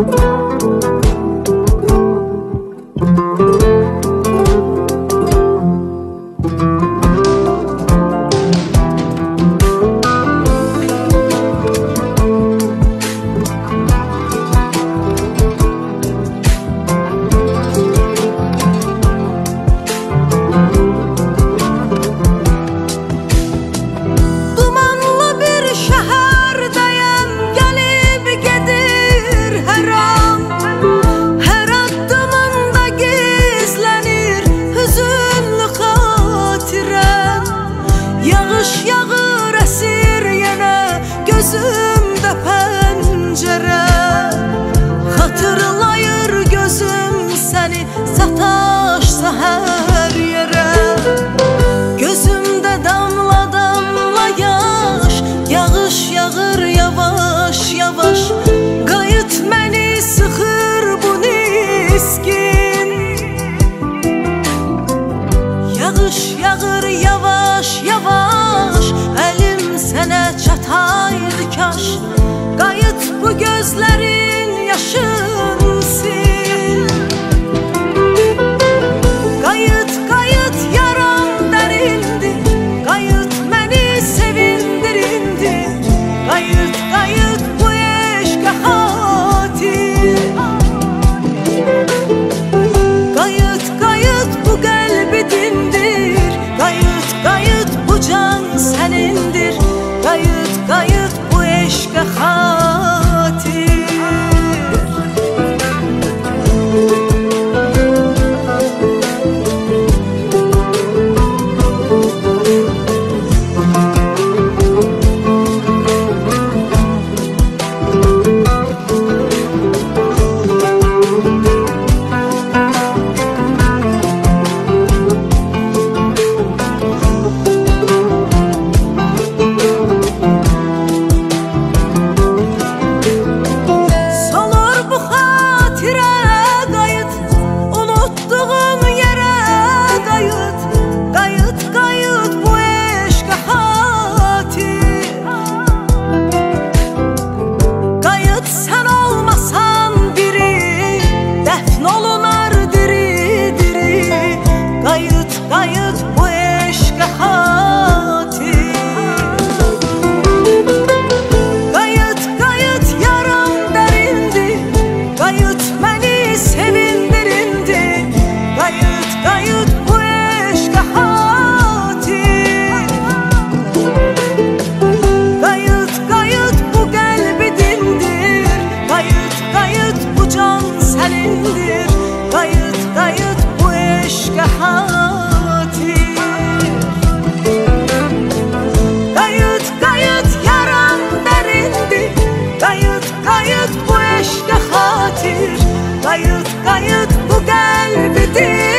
Gözümdə pəncərə xatırlayır gözüm səni sataşsa hər yerə. Gözümdə damla damla yaş, yağış yağır yavaş yavaş. Qayıt məni sıxır bu niskin. Yağış yağır yavaş yavaş, əlim sənə çataydı kaş. Qayıt bu gözlərin yaşın sil. Qayıt qayıt yaram dərindir, qayıt məni sevindirindir. Qayıt qayıt bu eşqə xatir. Qayıt qayıt bu qəlbi dindir. Qayıt qayıt bu can sənindir. Qayıt qayıt bu eşqə xatir. Qayıt bu eşqə xatir. Qayıt qayıt yaram dərindir. Qayıt məni sevindirindir. Qayıt qayıt bu eşqə xatir. Qayıt qayıt bu qəlbi dindir. Qayıt qayıt bu can sənindir. Qayıt qayıt bu eşqə xatir. Qayıt qayıt bu qəlbi dindir.